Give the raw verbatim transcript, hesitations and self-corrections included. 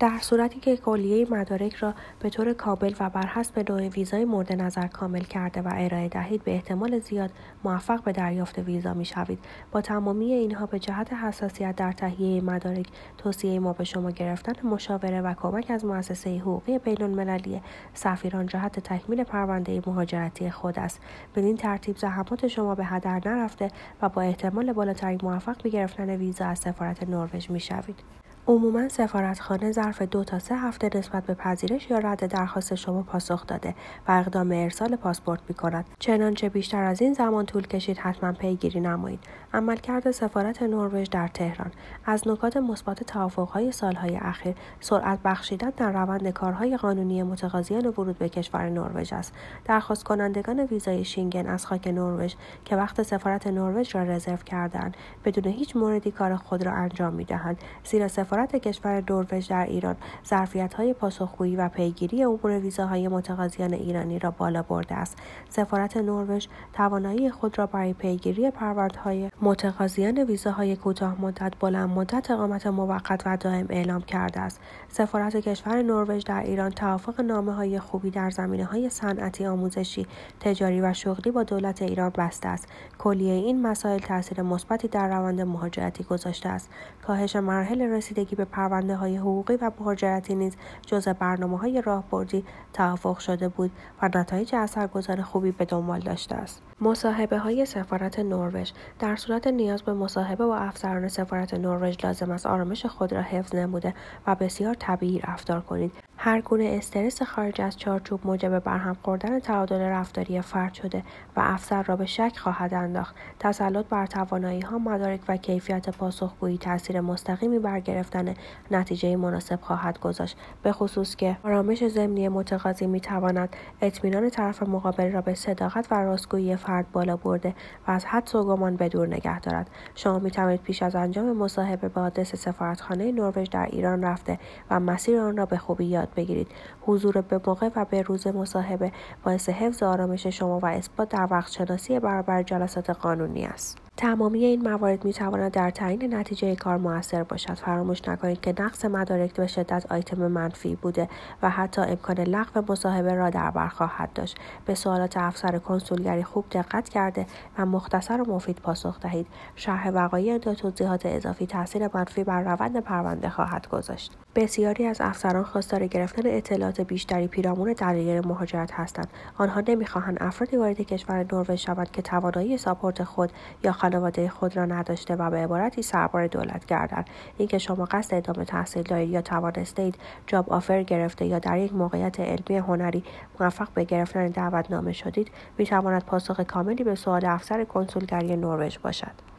در صورتی که کلیه مدارک را به طور کامل و بر حسب نوع ویزای مورد نظر کامل کرده و ارائه دهید، به احتمال زیاد موفق به دریافت ویزا می‌شوید. با تمامی اینها، به جهت حساسیت در تهیه مدارک، توصیه ما به شما گرفتن مشاوره و کمک از مؤسسه حقوقی بین‌المللی سفیران جهت تکمیل پرونده مهاجرتی خود است. بدین ترتیب زحمات شما به هدر نرفته و با احتمال بالاتری موفق به گرفتن ویزا از سفارت نروژ می‌شوید. عموماً سفارتخانه ظرف دو تا سه هفته نسبت به پذیرش یا رد درخواست شما پاسخ داده و اقدام ارسال پاسپورت می‌کند. چنانچه بیشتر از این زمان طول کشید، حتما پیگیری نمایید. عملکرد سفارت نروژ در تهران. از نکات مثبت توافق‌های سال‌های اخیر، سرعت بخشیدن در روند کارهای قانونی متقاضیان ورود به کشور نروژ است. درخواست کنندگان ویزای شنگن از خاک نروژ که وقت سفارت نروژ را رزرو کرده‌اند، بدون هیچ موردی کار خود را انجام می‌دهند، زیرا سفارت کشور نروژ در ایران ظرفیت‌های پاسخگویی و پیگیری امور ویزاهای متقاضیان ایرانی را بالا برده است. سفارت نروژ توانایی خود را برای پیگیری پرونده‌های متقاضیان ویزاهای کوتاه‌مدت، بلندمدت، اقامت موقت و دائم اعلام کرده است. سفارت کشور نروژ در ایران توافق نامه‌های خوبی در زمینه‌های صنعتی، آموزشی، تجاری و شغلی با دولت ایران بسته است. کلیه این مسائل تاثیر مثبتی در روند مهاجرتی گذاشته است. کاهش مراحل رسیدگی به پرونده‌های حقوقی و مهاجرتی نیز جزء برنامه‌های راهبردی توافق شده بود و نتایج اثرگذار خوبی به دنبال داشته است. مصاحبه‌های سفارت نروژ. در صورت نیاز به مصاحبه با افسران سفارت نروژ، لازم است آرامش خود را حفظ نموده و بسیار طبیعی رفتار کنید. هر گونه استرس خارج از چارچوب موجب برهم خوردن تعادل رفتاری فرد شده و افسر را به شک خواهد انداخت. تسلط بر توانایی‌ها، مدارک و کیفیت پاسخگویی تأثیر مستقیمی بر گرفتن نتیجه مناسب خواهد گذاشت، به خصوص که آرامش ضمنی متقاضی می‌تواند اطمینان طرف مقابل را به صداقت و راستگویی فرد بالا برده و از حدس و گمان به دور نگه دارد. شما می‌توانید پیش از انجام مصاحبه به آدرس سفارتخانه نروژ در ایران رفته و مسیر آن را به خوبی یاد بگیرید. حضور به موقع و به روز مصاحبه باعث حفظ آرامش شما و اثبات در وقت شناسی برابر جلسات قانونی است. تمامی این موارد می‌تواند در تعیین نتیجه کار مؤثر باشد. فراموش نکنید که نقص مدارک به شدت آیتم منفی بوده و حتی امکان لغو مصاحبه را در بر خواهد داشت. به سوالات افسر کنسولگری خوب دقت کرده و مختصر و مفید پاسخ دهید. شرح وقایع یا توضیحات اضافی تاثیر منفی بر روند پرونده خواهد گذاشت. بسیاری از افسران خواستار گرفتن اطلاعات بیشتری پیرامون دلایل مهاجرت هستند. آنها نمی‌خواهند افرادی وارد کشور نروژ شوند که توانایی ساپورت خود یا خانواده خود را نداشته و به عبارتی سربار دولت گردند. اینکه شما قصد ادامه تحصیل دارید یا توانستید جاب آفر گرفته یا در یک موقعیت علمی هنری موفق به گرفتن دعوتنامه شدید، می‌تواند پاسخ کاملی به سوال افسر کنسولگری نروژ باشد.